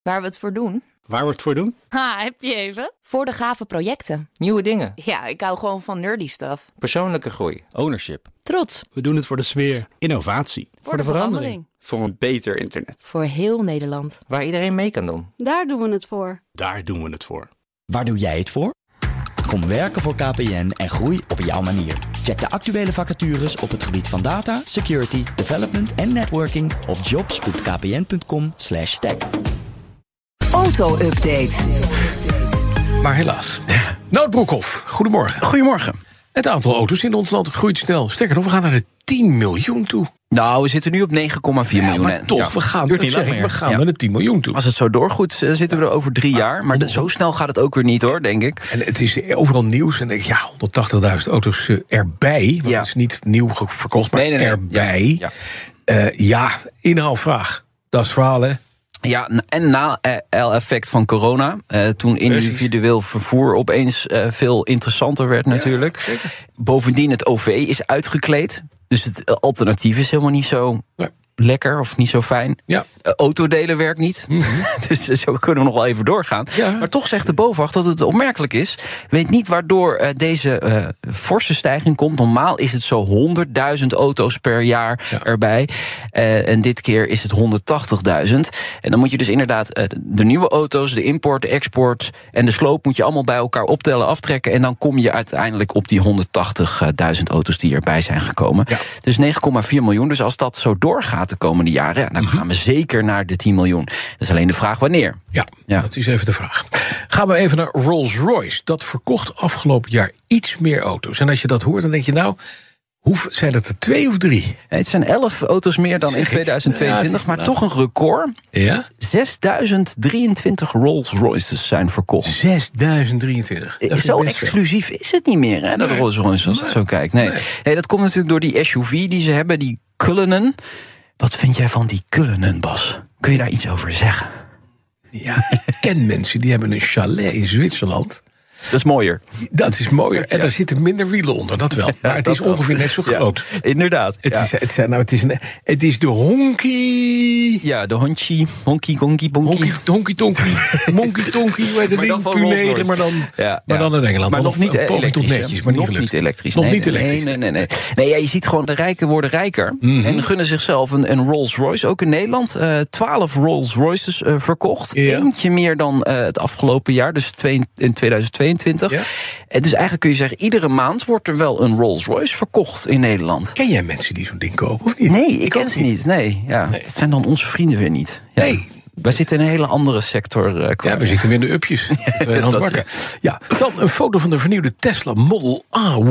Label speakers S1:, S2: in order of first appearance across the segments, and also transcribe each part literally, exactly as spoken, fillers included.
S1: Waar we het voor doen?
S2: Waar we het voor doen?
S1: Ha, heb je even?
S3: Voor de gave projecten.
S4: Nieuwe dingen.
S1: Ja, ik hou gewoon van nerdy stuff.
S4: Persoonlijke groei.
S2: Ownership.
S3: Trots.
S2: We doen het voor de sfeer. Innovatie.
S3: Voor, voor de, de verandering. verandering.
S5: Voor een beter internet.
S3: Voor heel Nederland.
S4: Waar iedereen mee kan doen.
S6: Daar doen we het voor.
S2: Daar doen we het voor.
S7: Waar doe jij het voor? Kom werken voor K P N en groei op jouw manier. Check de actuele vacatures op het gebied van data, security, development en networking op jobs punt k p n punt com slash tech.
S8: Auto-update.
S9: Maar helaas. Nout Broekhoff, goedemorgen.
S10: Goedemorgen.
S9: Het aantal auto's in ons land groeit snel. Sterker nog, we gaan naar de tien miljoen toe.
S10: Nou, we zitten nu op negen komma vier
S9: ja,
S10: miljoen.
S9: Maar toch, ja, we gaan,
S10: dat zeg
S9: ik, we gaan ja. naar de tien miljoen toe.
S10: Als het zo doorgoed, zitten we er over drie
S9: maar,
S10: jaar. Maar de, zo snel gaat het ook weer niet, hoor, denk ik.
S9: En het is overal nieuws. En denk ik, ja, honderdtachtigduizend auto's uh, erbij. Want
S10: ja.
S9: het is niet nieuw verkocht, maar nee, nee, nee. erbij.
S10: Ja,
S9: ja. Uh, ja, inhaalvraag. Dat is het verhaal, hè?
S10: Ja, en na-effect van corona, uh, toen individueel vervoer opeens uh, veel interessanter werd natuurlijk. Ja, bovendien, het O V is uitgekleed. Dus het alternatief is helemaal niet zo nee. lekker of niet zo fijn.
S9: Ja.
S10: Uh, autodelen werkt niet. Mm-hmm. Dus zo kunnen we nog wel even doorgaan. Ja. Maar toch zegt de BOVAG dat het opmerkelijk is. Weet niet waardoor uh, deze uh, forse stijging komt. Normaal is het zo honderdduizend auto's per jaar ja. erbij. Uh, en dit keer is het honderdtachtigduizend. En dan moet je dus inderdaad uh, de nieuwe auto's, de import, de export en de sloop moet je allemaal bij elkaar optellen, aftrekken. En dan kom je uiteindelijk op die honderdtachtigduizend auto's die erbij zijn gekomen. Ja. Dus negen komma vier miljoen. Dus als dat zo doorgaat de komende jaren, ja, dan mm-hmm. gaan we zeker naar de tien miljoen. Dat is alleen de vraag wanneer.
S9: Ja, ja, dat is even de vraag. Gaan we even naar Rolls-Royce. Dat verkocht afgelopen jaar iets meer auto's. En als je dat hoort, dan denk je nou, hoe zijn het er twee of drie?
S10: Nee, het zijn elf auto's meer dan in tweeduizend tweeëntwintig, ja, maar nou toch een record.
S9: Ja?
S10: zesduizend drieëntwintig Rolls-Royces zijn verkocht.
S9: zesduizend drieëntwintig.
S10: Zo exclusief veel. Is het niet meer, hè, dat nee. Rolls-Royce, als nee. het zo kijkt. Nee. Nee. nee, dat komt natuurlijk door die S U V die ze hebben, die Cullinan. Wat vind jij van die Cullinan, Bas? Kun je daar iets over zeggen?
S9: Ja, ik ken mensen die hebben een chalet in Zwitserland.
S10: Dat is mooier.
S9: Dat is mooier. En ja. daar zitten minder wielen onder, dat wel. Maar het is ongeveer net zo groot.
S10: Ja, inderdaad.
S9: Het,
S10: ja.
S9: is, het, zijn, nou, het, is een, het is de honky...
S10: Ja, de honky, honky, gonky, bonky.
S9: Honky, honky, tonky, monky, tonky. Hoe heet het ding? Q negen, maar dan, ja, maar ja. dan in Engeland.
S10: Maar nog niet elektrisch.
S9: Netjes, maar niet
S10: nog niet elektrisch.
S9: Nog
S10: nee,
S9: niet elektrisch.
S10: Nee, nee, nee. nee. nee ja, je ziet gewoon, de rijken worden rijker. Mm-hmm. En gunnen zichzelf een, een Rolls-Royce. Ook in Nederland. twaalf uh, Rolls-Royces uh, verkocht. Ja. Eentje meer dan uh, het afgelopen jaar. Dus twee, in tweeduizend tweeëntwintig. Ja. Dus eigenlijk kun je zeggen, iedere maand wordt er wel een Rolls-Royce verkocht in Nederland.
S9: Ken jij mensen die zo'n ding kopen, of niet?
S10: Nee, ik, ik ken ze niet. niet. Nee, ja. nee, dat zijn dan onze vrienden weer niet. Ja.
S9: Nee.
S10: Wij zitten in een hele andere sector. Uh,
S9: ja, we zitten weer in de upjes. ja, ja, dan een foto van de vernieuwde Tesla Model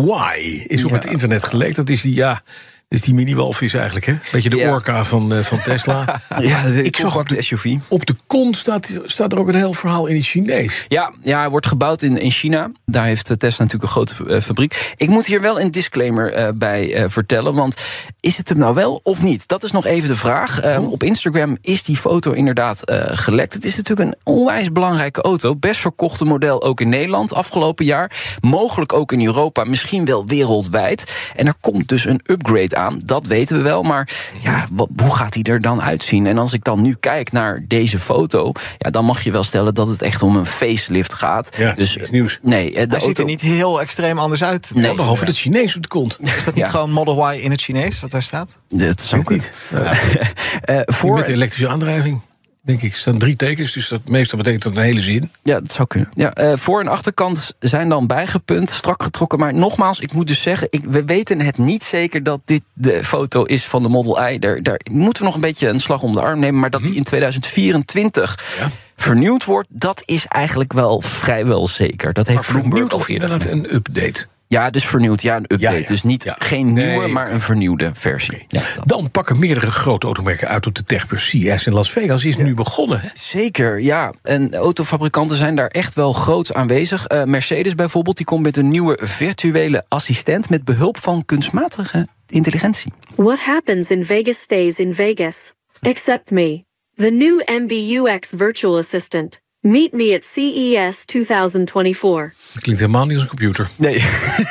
S9: Y is op ja. het internet gelekt. Dat is die, ja... Dus die mini-walvis eigenlijk, hè? Beetje de ja. orka van, uh, van Tesla.
S10: Ja, de, ik zag op de S U V.
S9: Op de kont staat, staat er ook een heel verhaal in het Chinees.
S10: Ja, ja, hij wordt gebouwd in, in China. Daar heeft Tesla natuurlijk een grote uh, fabriek. Ik moet hier wel een disclaimer uh, bij uh, vertellen. Want is het hem nou wel of niet? Dat is nog even de vraag. Uh, oh. Op Instagram is die foto inderdaad uh, gelekt. Het is natuurlijk een onwijs belangrijke auto. Best verkochte model ook in Nederland afgelopen jaar. Mogelijk ook in Europa, misschien wel wereldwijd. En er komt dus een upgrade aan, dat weten we wel, maar ja, wat, hoe gaat hij er dan uitzien? En als ik dan nu kijk naar deze foto, ja, dan mag je wel stellen dat het echt om een facelift gaat.
S9: Ja, dus
S10: is
S9: nieuws.
S10: Nee, de
S5: hij
S10: auto...
S5: ziet er niet heel extreem anders uit.
S10: Nee,
S9: behalve het Chinees op de kont.
S5: Is dat niet ja. gewoon Model Y in het Chinees wat daar staat?
S10: Dat zou
S9: niet. Ja.
S10: uh, voor
S9: met elektrische aandrijving. Denk ik, er staan drie tekens, dus dat meestal betekent dat een hele zin.
S10: Ja, dat zou kunnen. Ja, uh, voor- en achterkant zijn dan bijgepunt, strak getrokken. Maar nogmaals, ik moet dus zeggen, ik, we weten het niet zeker dat dit de foto is van de Model Y. Daar, daar moeten we nog een beetje een slag om de arm nemen. Maar dat die in tweeduizend vierentwintig ja. vernieuwd wordt, dat is eigenlijk wel vrijwel zeker. Dat heeft
S9: Bloomberg al eerder gedaan. Een update.
S10: Ja, dus vernieuwd. Ja, een update. Ja, ja. Dus niet, ja. geen nieuwe, nee, maar een vernieuwde versie. Okay. Ja,
S9: dan pakken meerdere grote automerken uit op de Techbeurs C E S in Las Vegas. Is ja. nu begonnen. Hè?
S10: Zeker, ja. En autofabrikanten zijn daar echt wel groots aanwezig. Uh, Mercedes bijvoorbeeld, die komt met een nieuwe virtuele assistent met behulp van kunstmatige intelligentie.
S11: What happens in Vegas stays in Vegas. Accept me. The new M B U X virtual assistant
S6: Meet me at C E S twenty twenty-four.
S9: Dat klinkt helemaal niet als een computer.
S10: Nee.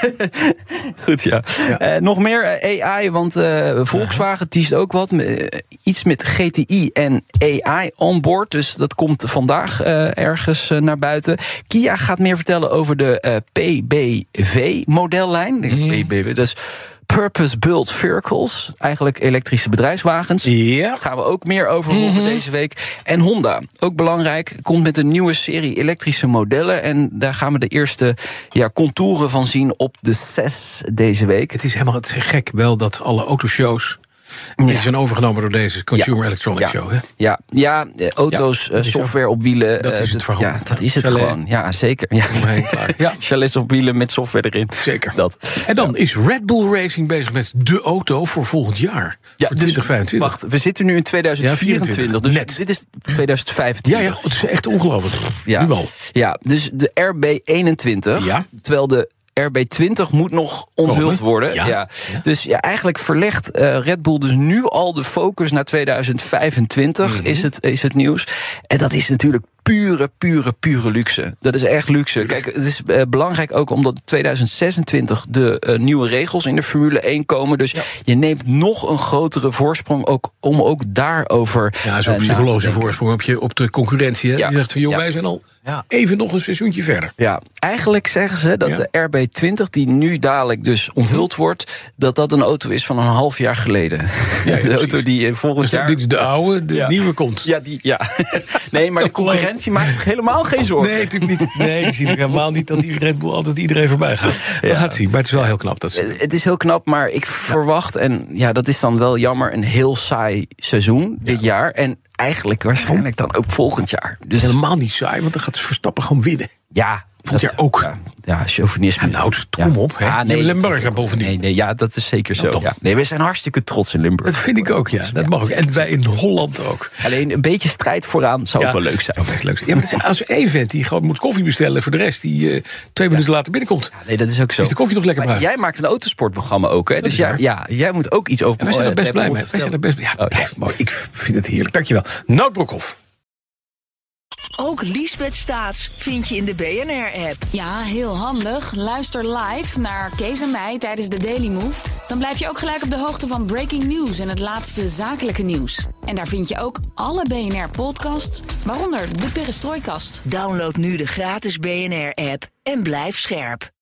S10: Goed, ja. ja. Uh, nog meer A I, want uh, Volkswagen uh-huh. teast ook wat. Uh, iets met G T I en A I onboard. Dus dat komt vandaag uh, ergens uh, naar buiten. Kia gaat meer vertellen over de uh, P B V-modellijn. Mm. P B V, dus Purpose-Built Vehicles, eigenlijk elektrische bedrijfswagens.
S9: Ja.
S10: Daar gaan we ook meer over horen mm-hmm. deze week. En Honda, ook belangrijk, komt met een nieuwe serie elektrische modellen. En daar gaan we de eerste ja, contouren van zien op de C E S deze week.
S9: Het is helemaal het is gek wel dat alle autoshows ja. die zijn overgenomen door deze Consumer ja. Electronics
S10: ja.
S9: Show. Hè?
S10: Ja, ja, auto's, ja, software op wielen.
S9: Dat is het verhaal.
S10: Ja, dat is het Chalet. gewoon. Ja, zeker. Ja.
S9: ja.
S10: Chalets op wielen met software erin.
S9: Zeker.
S10: Dat.
S9: En dan
S10: ja.
S9: is Red Bull Racing bezig met de auto voor volgend jaar.
S10: Ja,
S9: voor twintig vijfentwintig.
S10: Dus, wacht, we zitten nu in tweeduizend vierentwintig. Ja, dus net. Dit is tweeduizend vijfentwintig.
S9: Ja, ja, het is echt ongelooflijk.
S10: Ja.
S9: Nu al.
S10: Ja, dus de R B eenentwintig. Ja. Terwijl de R B twintig moet nog onthuld Komen. worden. Ja. Ja. Ja. Dus ja, eigenlijk verlegt uh, Red Bull dus nu al de focus naar tweeduizend vijfentwintig, mm-hmm. is, het, is het nieuws. En dat is natuurlijk pure, pure, pure luxe. Dat is echt luxe. Kijk, het is uh, belangrijk ook omdat tweeduizend zesentwintig de uh, nieuwe regels in de Formule één komen. Dus ja. je neemt nog een grotere voorsprong ook om ook daarover
S9: Ja, zo'n uh, psychologische voorsprong op, je, op de concurrentie. Hè? Ja. Je zegt van, joh, ja. wij zijn al ja. even nog een seizoentje verder.
S10: Ja, eigenlijk zeggen ze dat ja. de R B twintig, die nu dadelijk dus onthuld wordt, dat dat een auto is van een half jaar geleden. Ja, ja, de auto die uh, volgend
S9: dus
S10: jaar...
S9: Dit is de oude, de ja. nieuwe komt.
S10: Ja, die, ja. Nee, maar de concurrentie maakt zich helemaal geen zorgen.
S9: Nee, natuurlijk niet. Nee, die zien ook helemaal niet dat die Red Bull altijd iedereen voorbij gaat. We ja. gaan het zien, maar het is wel heel knap. Dat ze...
S10: Het is heel knap, maar ik ja. verwacht, en ja, dat is dan wel jammer, een heel saai seizoen dit ja. jaar. En eigenlijk waarschijnlijk dan ook volgend jaar.
S9: Dus helemaal niet saai, want dan gaat Verstappen gewoon winnen.
S10: Ja.
S9: Volgend jaar ook.
S10: Ja, ja chauvinisme.
S9: Ja, nou, kom ja. op. Hè.
S10: Ja, nee,
S9: Limburg bovendien.
S10: Nee, nee, ja, dat is zeker zo. Nou, ja. Nee, we zijn hartstikke trots in Limburg.
S9: Dat vind ik ook, ja. Dat ja, mag ook. En wij in Holland ook.
S10: Alleen een beetje strijd vooraan zou ja, ook wel leuk zijn.
S9: Zou best leuk zijn. Ja, maar als er één vent die gewoon moet koffie bestellen voor de rest, die uh, twee ja. minuten later binnenkomt.
S10: Ja, nee, dat is ook zo.
S9: Is de koffie toch lekker bruin?
S10: Jij maakt een autosportprogramma ook, hè? Dus ja, ja, jij moet ook iets over.
S9: Ja, wij zijn er best blij mee. Wij zijn er best. Ja, oh, ja. Mooi. Ik vind het heerlijk. Dankjewel. Nout Broekhoff.
S1: Ook Liesbeth Staats vind je in de B N R-app.
S8: Ja, heel handig. Luister live naar Kees en mij tijdens de Daily Move. Dan blijf je ook gelijk op de hoogte van breaking news en het laatste zakelijke nieuws. En daar vind je ook alle B N R-podcasts, waaronder de Perestrooikast.
S1: Download nu de gratis B N R-app en blijf scherp.